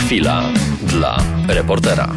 Chwila dla reportera.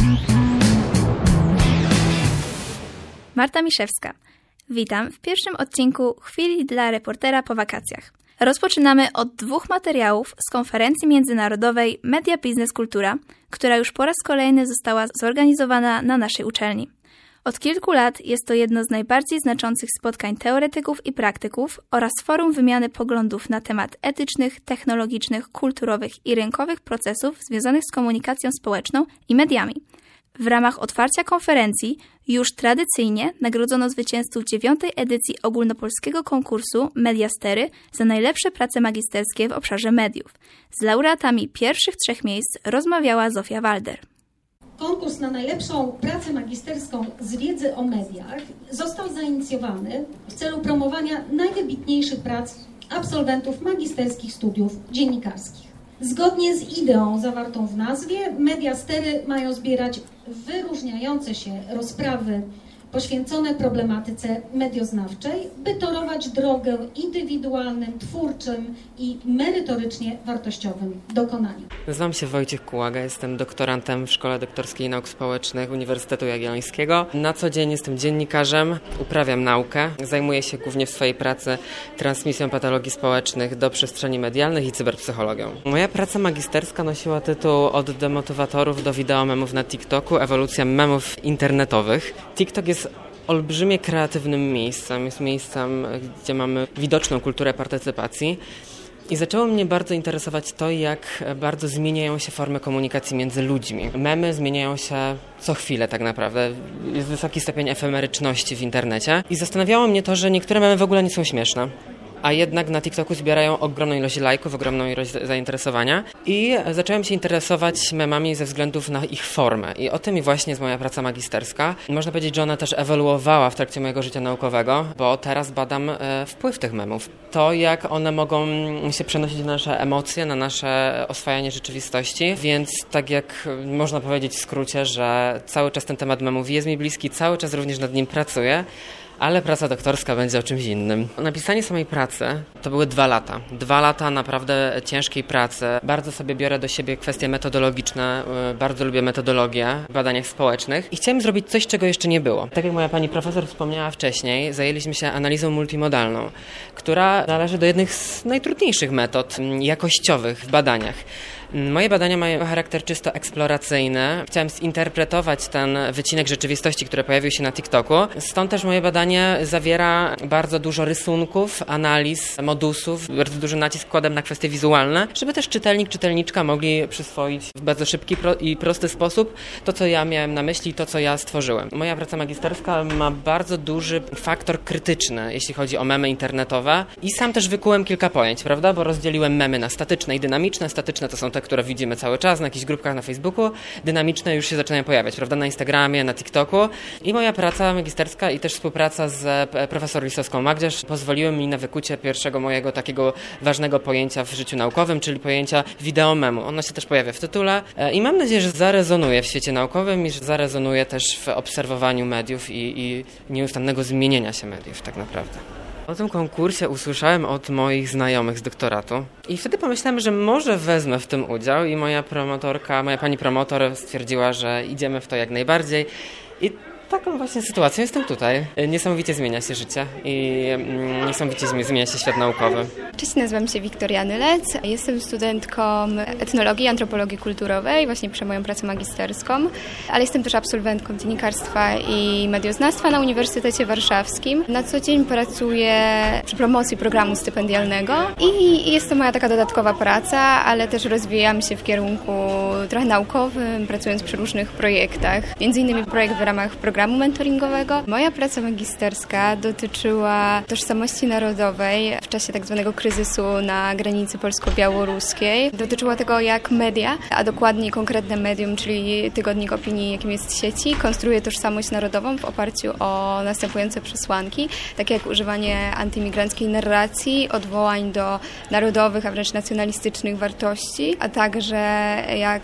Marta Miszewska. Witam w pierwszym odcinku Chwili dla reportera po wakacjach. Rozpoczynamy od 2 materiałów z konferencji międzynarodowej Media Biznes Kultura, która już po raz kolejny została zorganizowana na naszej uczelni. Od kilku lat jest to jedno z najbardziej znaczących spotkań teoretyków i praktyków oraz forum wymiany poglądów na temat etycznych, technologicznych, kulturowych i rynkowych procesów związanych z komunikacją społeczną i mediami. W ramach otwarcia konferencji już tradycyjnie nagrodzono zwycięzców 9. edycji ogólnopolskiego konkursu Mediastery za najlepsze prace magisterskie w obszarze mediów. Z laureatami pierwszych 3 miejsc rozmawiała Zofia Walder. Konkurs na najlepszą pracę magisterską z wiedzy o mediach został zainicjowany w celu promowania najwybitniejszych prac absolwentów magisterskich studiów dziennikarskich. Zgodnie z ideą zawartą w nazwie, mediastery mają zbierać wyróżniające się rozprawy poświęcone problematyce medioznawczej, by torować drogę indywidualnym, twórczym i merytorycznie wartościowym dokonaniom. Nazywam się Wojciech Kułaga, jestem doktorantem w Szkole Doktorskiej Nauk Społecznych Uniwersytetu Jagiellońskiego. Na co dzień jestem dziennikarzem, uprawiam naukę, zajmuję się głównie w swojej pracy transmisją patologii społecznych do przestrzeni medialnych i cyberpsychologią. Moja praca magisterska nosiła tytuł Od demotywatorów do wideomemów na TikToku, ewolucja memów internetowych. TikTok jest olbrzymie kreatywnym miejscem, jest miejscem, gdzie mamy widoczną kulturę partycypacji i zaczęło mnie bardzo interesować to, jak bardzo zmieniają się formy komunikacji między ludźmi. Memy zmieniają się co chwilę tak naprawdę, jest wysoki stopień efemeryczności w internecie i zastanawiało mnie to, że niektóre memy w ogóle nie są śmieszne. A jednak na TikToku zbierają ogromną ilość lajków, ogromną ilość zainteresowania i zacząłem się interesować memami ze względów na ich formę i o tym właśnie jest moja praca magisterska. Można powiedzieć, że ona też ewoluowała w trakcie mojego życia naukowego, bo teraz badam wpływ tych memów. To, jak one mogą się przenosić na nasze emocje, na nasze oswajanie rzeczywistości, więc tak jak można powiedzieć w skrócie, że cały czas ten temat memów jest mi bliski, cały czas również nad nim pracuję. Ale praca doktorska będzie o czymś innym. Napisanie samej pracy to były 2 lata. 2 lata naprawdę ciężkiej pracy. Bardzo sobie biorę do siebie kwestie metodologiczne. Bardzo lubię metodologię w badaniach społecznych. I chciałem zrobić coś, czego jeszcze nie było. Tak jak moja pani profesor wspomniała wcześniej, zajęliśmy się analizą multimodalną, która należy do jednych z najtrudniejszych metod jakościowych w badaniach. Moje badania mają charakter czysto eksploracyjny. Chciałem zinterpretować ten wycinek rzeczywistości, który pojawił się na TikToku. Stąd też moje badanie zawiera bardzo dużo rysunków, analiz, modusów. Bardzo duży nacisk kładłem na kwestie wizualne, żeby też czytelnik, czytelniczka mogli przyswoić w bardzo szybki i prosty sposób to, co ja miałem na myśli, to, co ja stworzyłem. Moja praca magisterska ma bardzo duży faktor krytyczny, jeśli chodzi o memy internetowe. I sam też wykułem kilka pojęć, prawda? Bo rozdzieliłem memy na statyczne i dynamiczne. Statyczne to są te, które widzimy cały czas na jakichś grupkach na Facebooku. Dynamiczne już się zaczynają pojawiać, prawda? Na Instagramie, na TikToku. I moja praca magisterska i też współpraca z profesor Lisowską-Magdziarz pozwoliły mi na wykucie pierwszego mojego takiego ważnego pojęcia w życiu naukowym, czyli pojęcia wideomemu. Ono się też pojawia w tytule i mam nadzieję, że zarezonuje w świecie naukowym i że zarezonuje też w obserwowaniu mediów i nieustannego zmienienia się mediów tak naprawdę. O tym konkursie usłyszałem od moich znajomych z doktoratu i wtedy pomyślałem, że może wezmę w tym udział i moja pani promotor stwierdziła, że idziemy w to jak najbardziej i taką właśnie sytuacją jestem tutaj. Niesamowicie zmienia się życie i niesamowicie zmienia się świat naukowy. Cześć, nazywam się Wiktoria Nylec. Jestem studentką etnologii i antropologii kulturowej, właśnie piszę moją pracę magisterską, ale jestem też absolwentką dziennikarstwa i medioznawstwa na Uniwersytecie Warszawskim. Na co dzień pracuję przy promocji programu stypendialnego i jest to moja taka dodatkowa praca, ale też rozwijam się w kierunku trochę naukowym, pracując przy różnych projektach. Między innymi projekt w ramach programu mentoringowego. Moja praca magisterska dotyczyła tożsamości narodowej w czasie tak zwanego kryzysu na granicy polsko-białoruskiej. Dotyczyła tego, jak media, a dokładniej konkretne medium, czyli tygodnik opinii, jakim jest Sieci, konstruuje tożsamość narodową w oparciu o następujące przesłanki, takie jak używanie antyimigranckiej narracji, odwołań do narodowych, a wręcz nacjonalistycznych wartości, a także jak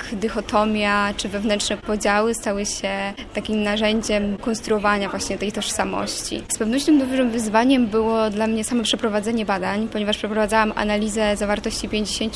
dychotomia czy wewnętrzne podziały stały się takim narzędziem konstruowania właśnie tej tożsamości. Z pewnością dużym wyzwaniem było dla mnie samo przeprowadzenie badań, ponieważ przeprowadzałam analizę zawartości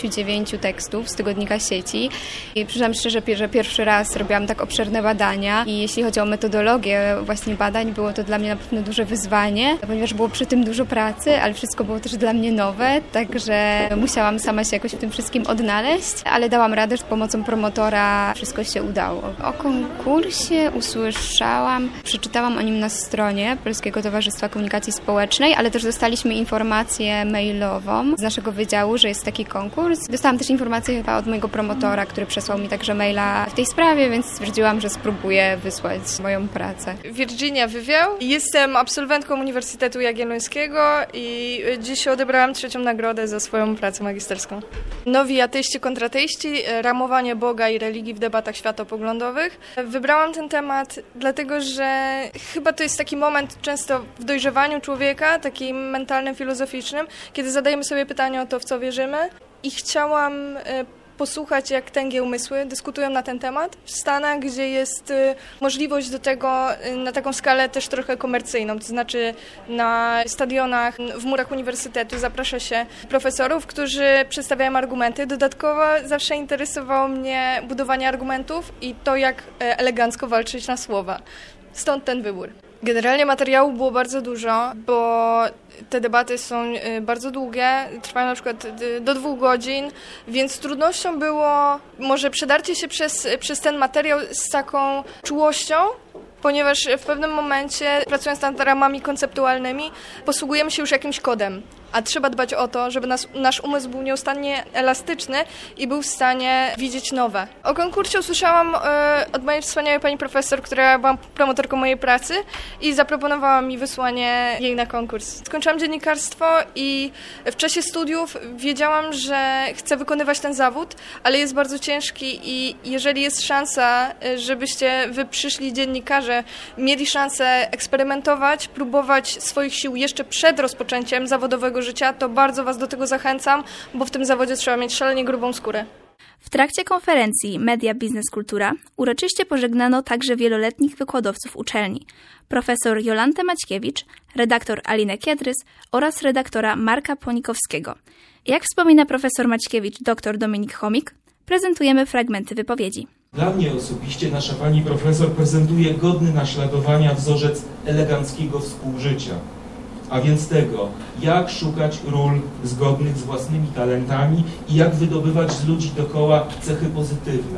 59 tekstów z tygodnika Sieci i przyznam szczerze, że pierwszy raz robiłam tak obszerne badania i jeśli chodzi o metodologię właśnie badań, było to dla mnie na pewno duże wyzwanie, ponieważ było przy tym dużo pracy, ale wszystko było też dla mnie nowe, także musiałam sama się jakoś w tym wszystkim odnaleźć, ale dałam radę, że z pomocą promotora wszystko się udało. O konkursie usłyszałam, przeczytałam o nim na stronie Polskiego Towarzystwa Komunikacji Społecznej, ale też dostaliśmy informację mailową z naszego wydziału, że jest taki konkurs. Dostałam też informację chyba od mojego promotora, który przesłał mi także maila w tej sprawie, więc stwierdziłam, że spróbuję wysłać moją pracę. Virginia Wywiał. Jestem absolwentką Uniwersytetu Jagiellońskiego i dziś odebrałam 3. nagrodę za swoją pracę magisterską. Nowi ateiści kontra ateiści, ramowanie Boga i religii w debatach światopoglądowych. Wybrałam ten temat dlatego, że chyba to jest taki moment często w dojrzewaniu człowieka, takim mentalnym, filozoficznym, kiedy zadajemy sobie pytanie o to, w co wierzymy i chciałam posłuchać, jak tęgie umysły dyskutują na ten temat w Stanach, gdzie jest możliwość do tego na taką skalę też trochę komercyjną, to znaczy na stadionach, w murach uniwersytetu zaprasza się profesorów, którzy przedstawiają argumenty. Dodatkowo zawsze interesowało mnie budowanie argumentów i to, jak elegancko walczyć na słowa. Stąd ten wybór. Generalnie materiału było bardzo dużo, bo te debaty są bardzo długie, trwają na przykład do 2 godzin, więc trudnością było może przedarcie się przez ten materiał z taką czułością, ponieważ w pewnym momencie, pracując nad ramami konceptualnymi, posługujemy się już jakimś kodem. A trzeba dbać o to, żeby nasz umysł był nieustannie elastyczny i był w stanie widzieć nowe. O konkursie usłyszałam od mojej wspaniałej pani profesor, która była promotorką mojej pracy i zaproponowała mi wysłanie jej na konkurs. Skończyłam dziennikarstwo i w czasie studiów wiedziałam, że chcę wykonywać ten zawód, ale jest bardzo ciężki i jeżeli jest szansa, żebyście wy przyszli dziennikarze, mieli szansę eksperymentować, próbować swoich sił jeszcze przed rozpoczęciem zawodowego życia, to bardzo was do tego zachęcam, bo w tym zawodzie trzeba mieć szalenie grubą skórę. W trakcie konferencji Media Biznes Kultura uroczyście pożegnano także wieloletnich wykładowców uczelni. Profesor Jolantę Maćkiewicz, redaktor Alinę Kiedrys oraz redaktora Marka Płonikowskiego. Jak wspomina profesor Maćkiewicz dr Dominik Chomik, prezentujemy fragmenty wypowiedzi. Dla mnie osobiście nasza pani profesor prezentuje godny naśladowania wzorzec eleganckiego współżycia. A więc tego, jak szukać ról zgodnych z własnymi talentami i jak wydobywać z ludzi dookoła cechy pozytywne.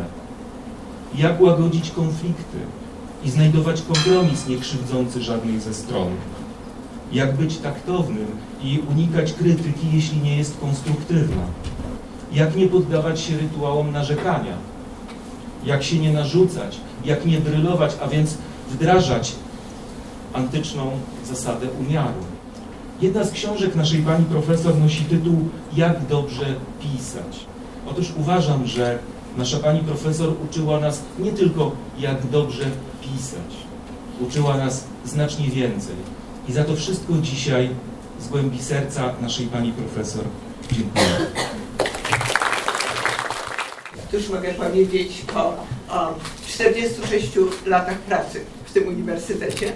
Jak łagodzić konflikty i znajdować kompromis niekrzywdzący żadnej ze stron. Jak być taktownym i unikać krytyki, jeśli nie jest konstruktywna. Jak nie poddawać się rytuałom narzekania. Jak się nie narzucać, jak nie drylować, a więc wdrażać antyczną zasadę umiaru. Jedna z książek naszej pani profesor nosi tytuł Jak dobrze pisać. Otóż uważam, że nasza pani profesor uczyła nas nie tylko jak dobrze pisać. Uczyła nas znacznie więcej. I za to wszystko dzisiaj z głębi serca naszej pani profesor dziękuję. Cóż mogę powiedzieć o 46 latach pracy w tym uniwersytecie,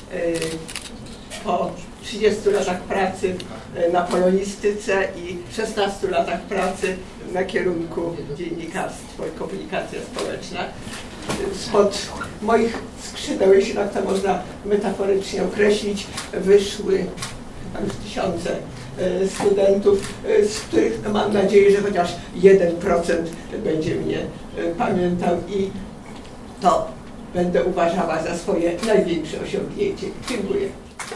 po 30 latach pracy na polonistyce i 16 latach pracy na kierunku dziennikarstwo i komunikacja społeczna. Spod moich skrzydeł, jeśli tak to można metaforycznie określić, wyszły już tysiące studentów, z których mam nadzieję, że chociaż 1% będzie mnie pamiętał i to będę uważała za swoje największe osiągnięcie. Dziękuję.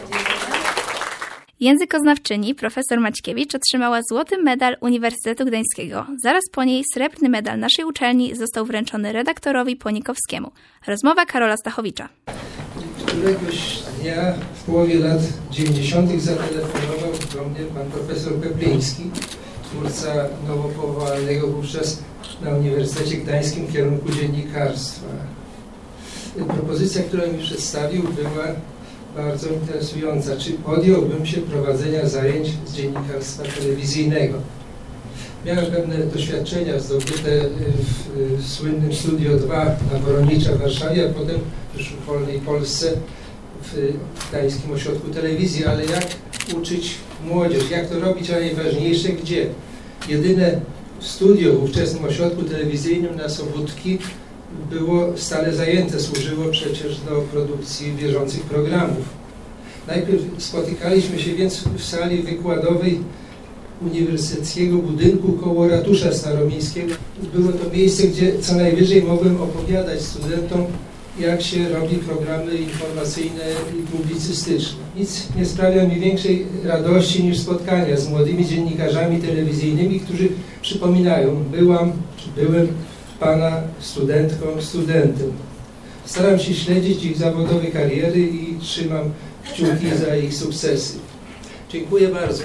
Językoznawczyni profesor Maćkiewicz otrzymała złoty medal Uniwersytetu Gdańskiego. Zaraz po niej srebrny medal naszej uczelni został wręczony redaktorowi Płonikowskiemu. Rozmowa Karola Stachowicza. Któregoś dnia w połowie lat 90. zatelefonował do mnie pan profesor Pepliński, twórca nowo powołanego wówczas na Uniwersytecie Gdańskim kierunku dziennikarstwa. Propozycja, którą mi przedstawił, była bardzo interesująca. Czy podjąłbym się prowadzenia zajęć z dziennikarstwa telewizyjnego? Miałem pewne doświadczenia zdobyte w słynnym Studio 2 na Woronicza w Warszawie, a potem już w wolnej Polsce w Gdańskim Ośrodku Telewizji, ale jak uczyć młodzież, jak to robić, a najważniejsze gdzie. Jedyne studio w ówczesnym ośrodku telewizyjnym na Sobótki było stale zajęte, służyło przecież do produkcji bieżących programów. Najpierw spotykaliśmy się więc w sali wykładowej uniwersyteckiego budynku koło ratusza staromiejskiego. Było to miejsce, gdzie co najwyżej mogłem opowiadać studentom, jak się robi programy informacyjne i publicystyczne. Nic nie sprawia mi większej radości niż spotkania z młodymi dziennikarzami telewizyjnymi, którzy przypominają, byłem pana studentką, studentem. Staram się śledzić ich zawodowe kariery i trzymam kciuki za ich sukcesy. Dziękuję bardzo.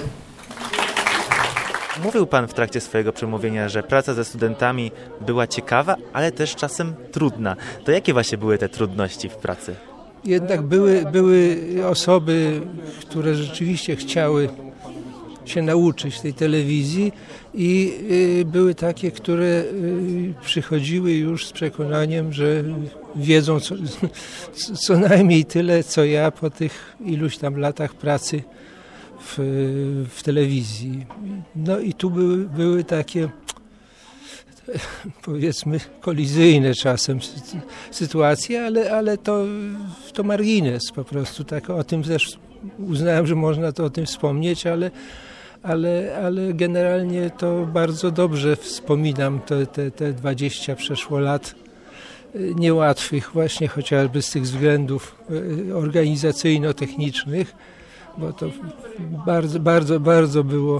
Mówił pan w trakcie swojego przemówienia, że praca ze studentami była ciekawa, ale też czasem trudna. To jakie właśnie były te trudności w pracy? Jednak były osoby, które rzeczywiście chciały się nauczyć tej telewizji i były takie, które przychodziły już z przekonaniem, że wiedzą co najmniej tyle, co ja po tych iluś tam latach pracy w telewizji. No i tu były takie, powiedzmy, kolizyjne czasem sytuacje, ale to margines po prostu. Tak, o tym też uznałem, że można to o tym wspomnieć, ale generalnie to bardzo dobrze wspominam te 20 przeszło lat niełatwych właśnie chociażby z tych względów organizacyjno-technicznych, bo to bardzo było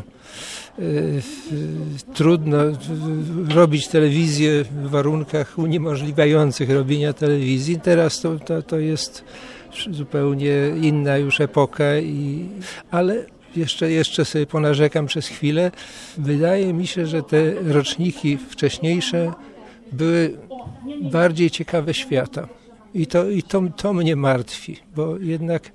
trudno robić telewizję w warunkach uniemożliwiających robienia telewizji. Teraz to jest zupełnie inna już epoka, ale jeszcze sobie ponarzekam przez chwilę. Wydaje mi się, że te roczniki wcześniejsze były bardziej ciekawe świata. I to mnie martwi, bo jednak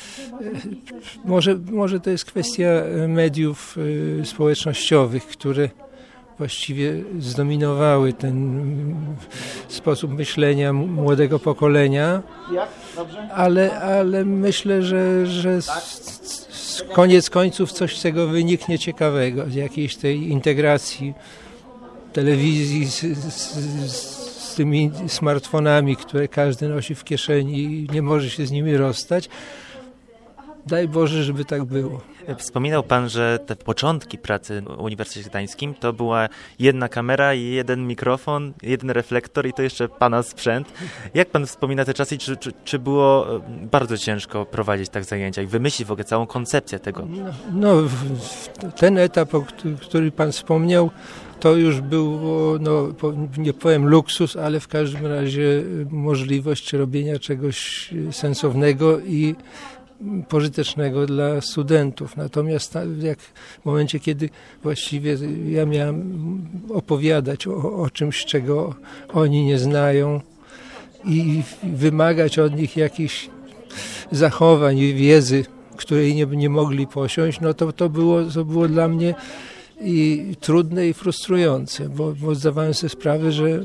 może to jest kwestia mediów społecznościowych, które właściwie zdominowały ten sposób myślenia młodego pokolenia, ale myślę, że koniec końców coś z tego wyniknie ciekawego, z jakiejś tej integracji telewizji z tymi smartfonami, które każdy nosi w kieszeni i nie może się z nimi rozstać. Daj Boże, żeby tak było. Wspominał pan, że te początki pracy w Uniwersytecie Gdańskim to była jedna kamera, jeden mikrofon, jeden reflektor i to jeszcze pana sprzęt. Jak pan wspomina te czasy i czy było bardzo ciężko prowadzić tak zajęcia i wymyślić w ogóle całą koncepcję tego? No, ten etap, o który pan wspomniał, to już było, nie powiem luksus, ale w każdym razie możliwość robienia czegoś sensownego i pożytecznego dla studentów. Natomiast jak w momencie, kiedy właściwie ja miałem opowiadać o czymś, czego oni nie znają i wymagać od nich jakichś zachowań i wiedzy, której nie mogli posiąść, no to było dla mnie i trudne i frustrujące, bo zdawałem sobie sprawę, że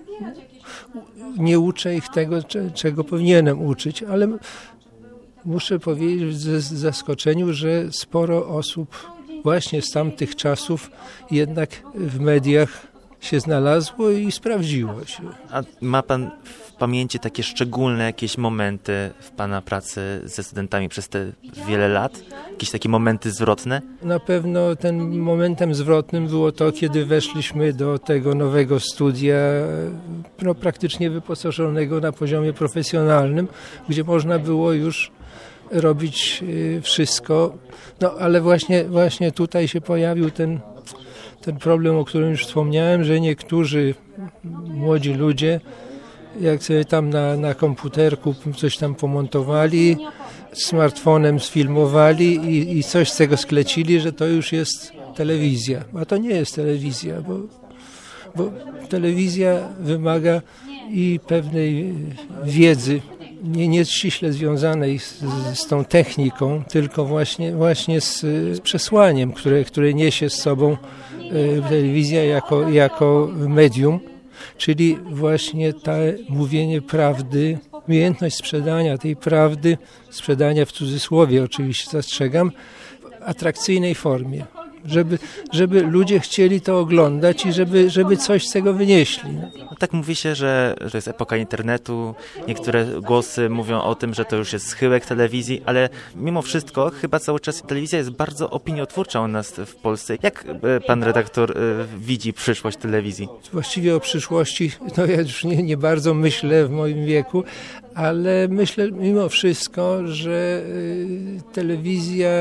nie uczę ich tego, czego powinienem uczyć, ale muszę powiedzieć z zaskoczeniu, że sporo osób właśnie z tamtych czasów jednak w mediach się znalazło i sprawdziło się. A ma pan w pamięci takie szczególne jakieś momenty w pana pracy ze studentami przez te wiele lat? Jakieś takie momenty zwrotne? Na pewno tym momentem zwrotnym było to, kiedy weszliśmy do tego nowego studia, praktycznie wyposażonego na poziomie profesjonalnym, gdzie można było już robić wszystko. No ale właśnie tutaj się pojawił ten problem, o którym już wspomniałem, że niektórzy młodzi ludzie, jak sobie tam na komputerku coś tam pomontowali, smartfonem sfilmowali i coś z tego sklecili, że to już jest telewizja. A to nie jest telewizja, bo telewizja wymaga i pewnej wiedzy, nie ściśle związanej z tą techniką, tylko właśnie z przesłaniem, które niesie z sobą telewizja jako medium, czyli właśnie to mówienie prawdy, umiejętność sprzedania tej prawdy, sprzedania w cudzysłowie oczywiście zastrzegam, w atrakcyjnej formie. Żeby ludzie chcieli to oglądać i żeby coś z tego wynieśli. No tak mówi się, że to jest epoka internetu. Niektóre głosy mówią o tym, że to już jest schyłek telewizji, ale mimo wszystko chyba cały czas telewizja jest bardzo opiniotwórcza u nas w Polsce. Jak pan redaktor widzi przyszłość telewizji? Właściwie o przyszłości ja już nie bardzo myślę w moim wieku, ale myślę mimo wszystko, że telewizja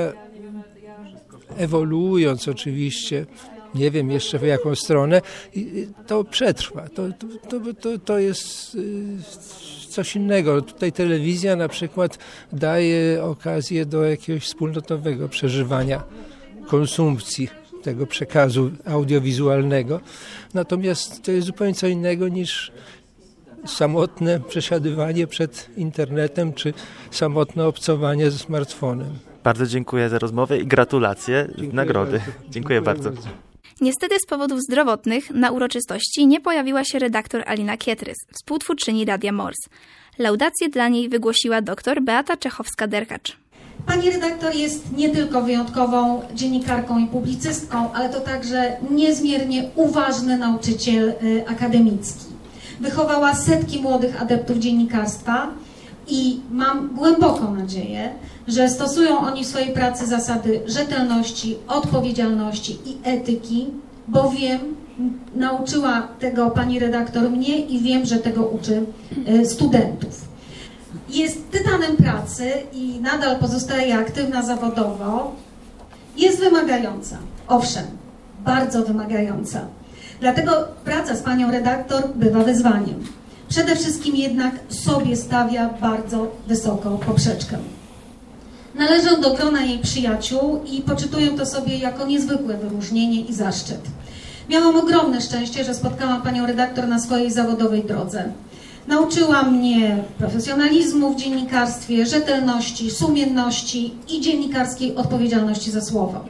ewoluując oczywiście, nie wiem jeszcze w jaką stronę, to przetrwa. To jest coś innego. Tutaj telewizja na przykład daje okazję do jakiegoś wspólnotowego przeżywania, konsumpcji tego przekazu audiowizualnego. Natomiast to jest zupełnie co innego niż samotne przesiadywanie przed internetem czy samotne obcowanie ze smartfonem. Bardzo dziękuję za rozmowę i gratulacje nagrody. Dziękuję bardzo. Niestety z powodów zdrowotnych na uroczystości nie pojawiła się redaktor Alina Kietrys, współtwórczyni Radia Mors. Laudację dla niej wygłosiła dr Beata Czechowska-Derkacz. Pani redaktor jest nie tylko wyjątkową dziennikarką i publicystką, ale to także niezmiernie uważny nauczyciel akademicki. Wychowała setki młodych adeptów dziennikarstwa i mam głęboką nadzieję, że stosują oni w swojej pracy zasady rzetelności, odpowiedzialności i etyki, bo wiem, nauczyła tego pani redaktor mnie i wiem, że tego uczy studentów. Jest tytanem pracy i nadal pozostaje aktywna zawodowo. Jest wymagająca, owszem, bardzo wymagająca. Dlatego praca z panią redaktor bywa wyzwaniem. Przede wszystkim jednak sobie stawia bardzo wysoko poprzeczkę. Należę do grona jej przyjaciół i poczytuję to sobie jako niezwykłe wyróżnienie i zaszczyt. Miałam ogromne szczęście, że spotkałam panią redaktor na swojej zawodowej drodze. Nauczyła mnie profesjonalizmu w dziennikarstwie, rzetelności, sumienności i dziennikarskiej odpowiedzialności za słowo.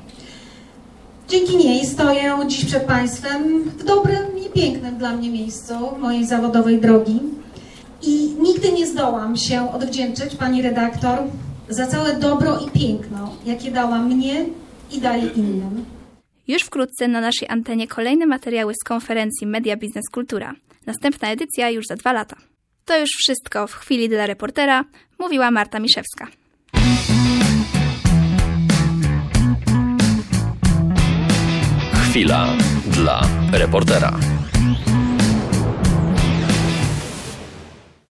Dzięki niej stoję dziś przed państwem w dobrym i pięknym dla mnie miejscu mojej zawodowej drogi i nigdy nie zdołam się odwdzięczyć pani redaktor za całe dobro i piękno, jakie dała mnie i daje innym. Już wkrótce na naszej antenie kolejne materiały z konferencji Media Biznes Kultura. Następna edycja już za 2 lata. To już wszystko w chwili dla reportera, mówiła Marta Miszewska. Chwila dla reportera.